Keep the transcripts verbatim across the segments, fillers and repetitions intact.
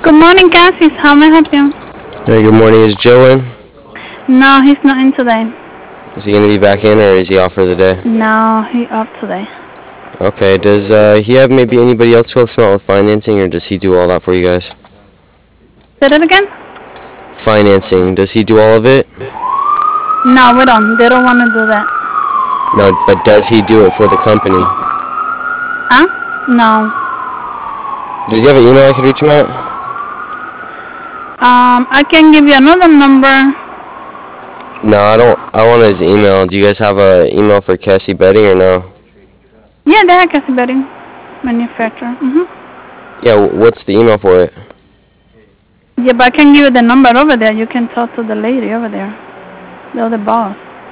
Good morning, Cassis. How may I help you? Hey, good morning. Is Joe in? No, he's not in today. Is he going to be back in, or is he off for the day? No, he off today. Okay. Does uh, he have maybe anybody else to help him out with financing, or does he do all that for you guys? Say that again? Financing. Does he do all of it? No, we don't. They don't want to do that. No, but does he do it for the company? Huh? No. Does he have an email I could reach him at? Um, I can give you another number. No, I don't. I want his email. Do you guys have an email for Cassie Betting or no? Yeah, they have Cassie Betting manufacturer. Mm-hmm. Yeah, what's the email for it? Yeah, but I can give you the number over there. You can talk to the lady over there, the other boss.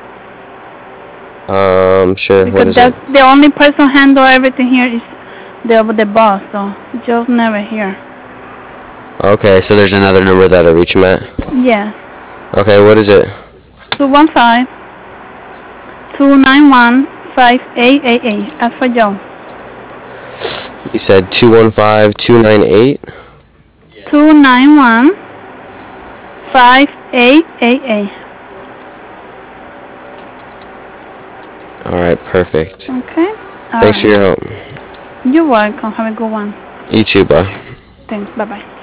Um, sure. Because What is that's it? the only person handle everything here is the the boss. So Joe's never here. Okay, so there's another number that I reach him at. Yeah. Okay, what is it? Two one five two nine one five eight eight eight. As for Joe. You said two one five two nine eight. Two nine one five eight eight eight. All right, perfect. Okay. All Thanks right. for your help. You're welcome. Have a good one. You too, bye. Thanks. Bye bye.